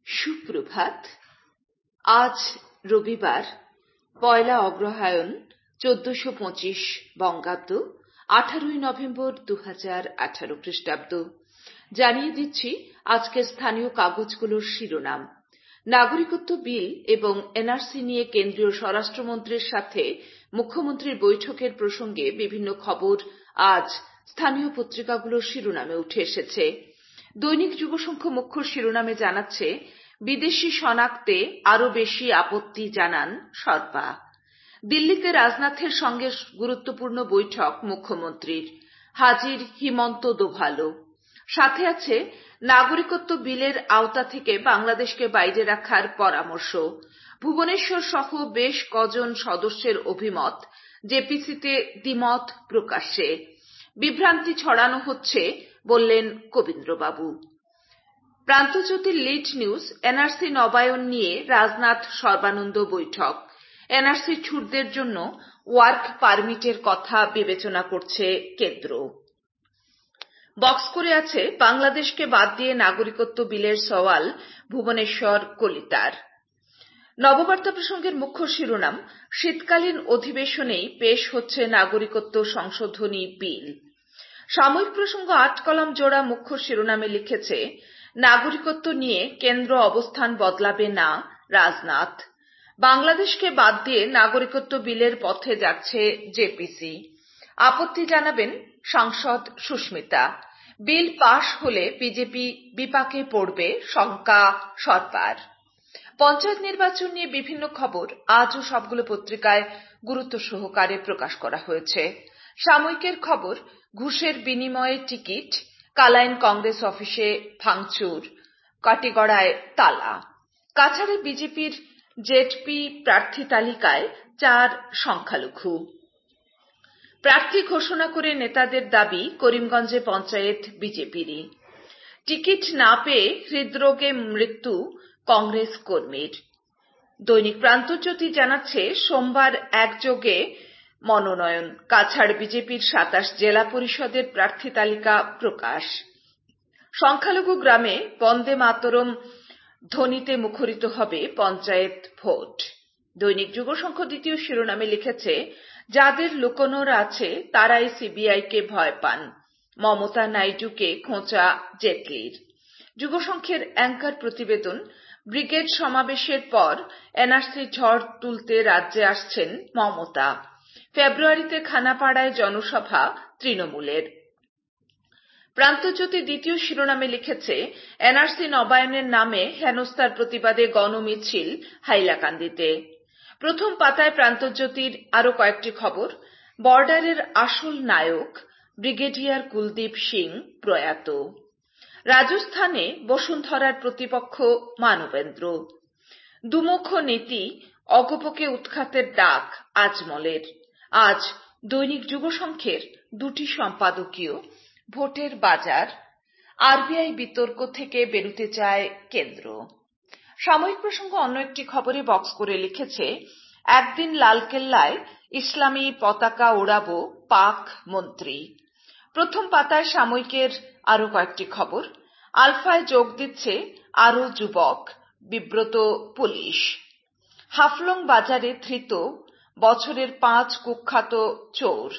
সুপ্রভাত। আজ রবিবার ১লা অগ্রহায়ণ ১৪২৫ বঙ্গাব্দ, ১৮ নভেম্বর ২০১৮ খ্রিস্টাব্দ। জানিয়ে দিচ্ছি আজকের স্থানীয় কাগজগুলোর শিরোনাম। নাগরিকত্ব বিল এবং এনআরসি নিয়ে কেন্দ্রীয় স্বরাষ্ট্রমন্ত্রীর সাথে মুখ্যমন্ত্রীর বৈঠকের প্রসঙ্গে বিভিন্ন খবর আজ স্থানীয় পত্রিকাগুলোর শিরোনামে উঠে এসেছে। দৈনিক যুগসংখ্য মুখ্য শিরোনামে জানাচ্ছে, বিদেশি শনাক্তে আরও বেশি আপত্তি জানান সরপা। দিল্লিতে রাজনাথের সঙ্গে গুরুত্বপূর্ণ বৈঠক মুখ্যমন্ত্রীর, হাজির হিমন্ত দোভালো। সাথে আছে নাগরিকত্ব বিলের আওতা থেকে বাংলাদেশকে বাইরে রাখার পরামর্শ। ভুবনেশ্বর সহ বেশ কজন সদস্যের অভিমত, জেপিসিতে দ্বিমত প্রকাশ্যে। বিভ্রান্তি ছড়ানো হচ্ছে বললেন কবীন্দ্রবাবু। প্রান্তজ্যোতির লিড নিউজ, এনআরসি নবায়ন নিয়ে রাজনাথ সর্বানন্দ বৈঠক। এনআরসি ছুটদের জন্য ওয়ার্ক পারমিটের কথা বিবেচনা করছে কেন্দ্র। বক্স করে আছে, বাংলাদেশকে বাদ দিয়ে নাগরিকত্ব বিলের সওয়াল ভুবনেশ্বর কলিতার। নববার্তা প্রসঙ্গের মুখ্য শিরোনাম, শীতকালীন অধিবেশনেই পেশ হচ্ছে নাগরিকত্ব সংশোধনী বিল। সাময়িক প্রসঙ্গ ৮ কলাম জোড়া মুখ্য শিরোনামে লিখেছে, নাগরিকত্ব নিয়ে কেন্দ্র অবস্থান বদলাবে না রাজনাথ। বাংলাদেশকে বাদ দিয়ে নাগরিকত্ব বিলের পথে যাচ্ছে জেপিসি। আপত্তি জানাবেন সাংসদ সুস্মিতা। বিল পাশ হলে বিজেপি বিপাকে পড়বে, শঙ্কা সরকার। পঞ্চায়েত নির্বাচন নিয়ে বিভিন্ন খবর আজও সবগুলো পত্রিকায় গুরুত্ব সহকারে প্রকাশ করা হয়েছে। সাময়িকের খবর, ঘুষের বিনিময়ে টিকিট, কালাইন কংগ্রেস অফিসে ভাঙচুর, কাটিগড়ায় তালা। কাছাড়ে বিজেপির জেডপি প্রার্থী তালিকায় ৪ সংখ্যালঘু। প্রার্থী ঘোষণা করে নেতাদের দাবি, করিমগঞ্জে পঞ্চায়েত বিজেপিরই। টিকিট না পেয়ে হৃদরোগে মৃত্যু কংগ্রেস কর্মীর। দৈনিক প্রান্তজ্যোতি জানাচ্ছে, সোমবার একযোগে মনোনয়ন, কাছাড় বিজেপির ২৭ জেলা পরিষদের প্রার্থী তালিকা প্রকাশ। সংখ্যালঘু গ্রামে বন্দে মাতরম ধ্বনিতে মুখরিত হবে পঞ্চায়েত ভোট। দৈনিক যুগসংখ্য দ্বিতীয় শিরোনামে লিখেছে, যাদের লুকোনোর আছে তারাই সিবিআইকে ভয় পান, মমতা নাইডুকে খোঁচা জেটলির। যুগসংখ্যের অ্যাঙ্কার প্রতিবেদন, ব্রিগেড সমাবেশের পর এনআরসি ঝড় তুলতে রাজ্যে আসছেন মমতা। ফেব্রুয়ারিতে খানাপাড়ায় জনসভা তৃণমূলের। প্রান্তজ্যোতি দ্বিতীয় শিরোনামে লিখেছে, এনআরসি নবায়নের নামে হেনস্থার প্রতিবাদে গণমিছিল হাইলাকান্দিতে। প্রথম পাতায় প্রান্তজ্যোতির আরও কয়েকটি খবর, বর্ডারের আসল নায়ক ব্রিগেডিয়ার কুলদীপ সিং প্রয়াত। রাজস্থানে বসুন্ধরার প্রতিপক্ষ মানবেন্দ্র। দুমুখ নীতি, অগপকে উৎখাতের ডাক আজমলের। আজ দৈনিক যুগসংখ্যের ২টি সম্পাদকীয়, ভোটের বাজার, আরবিআই বিতর্ক থেকে বেরোতে চায় কেন্দ্র। সাময়িক প্রসঙ্গ অন্য একটি খবরে বক্স করে লিখেছে, একদিন লালকেল্লায় ইসলামী পতাকা ওড়াবো পাক মন্ত্রী। প্রথম পাতায় সাময়িকের আরও কয়েকটি খবর, আলফায় যোগ দিচ্ছে আরও যুবক, বিব্রত পুলিশ। হাফলং বাজারে ধৃত বছরের ৫ কুখ্যাত চোর।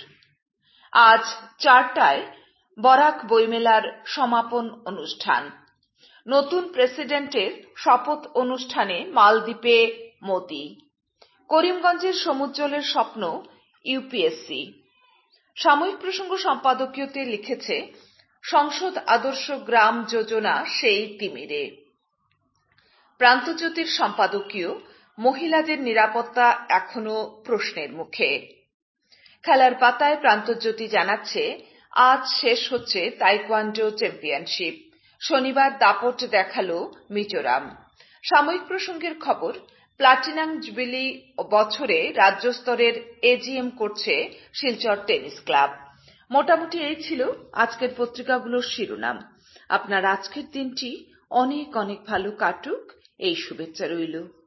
আজ ৪টায় বরাক বইমেলার সমাপন অনুষ্ঠান। নতুন প্রেসিডেন্টের শপথ অনুষ্ঠানে মালদ্বীপে মোদি। করিমগঞ্জের সমুজ্জ্বলের স্বপ্ন ইউপিএসসি। সাময়িক প্রসঙ্গ সম্পাদকীয়তে লিখেছে, সংসদ আদর্শ গ্রাম যোজনা সেই তিমিরে। প্রান্তজ্যোতির সম্পাদকীয়, মহিলাদের নিরাপত্তা এখনো প্রশ্নের মুখে। খেলার পাতায় প্রান্তজ্যোতি জানাচ্ছে, আজ শেষ হচ্ছে তাইকোয়ান্ডো চ্যাম্পিয়নশিপ। শনিবার দাপট দেখালো মিজোরাম। সাময়িক প্রসঙ্গের খবর, প্লাটিনাম জুবিলি বছরে রাজ্য স্তরের এজিএম করছে শিলচর টেনিস ক্লাব। মোটামুটি এই ছিল আজকের পত্রিকাগুলোর শিরোনাম। আপনার আজকের দিনটি অনেক অনেক ভালো কাটুক, এই শুভেচ্ছা রইল।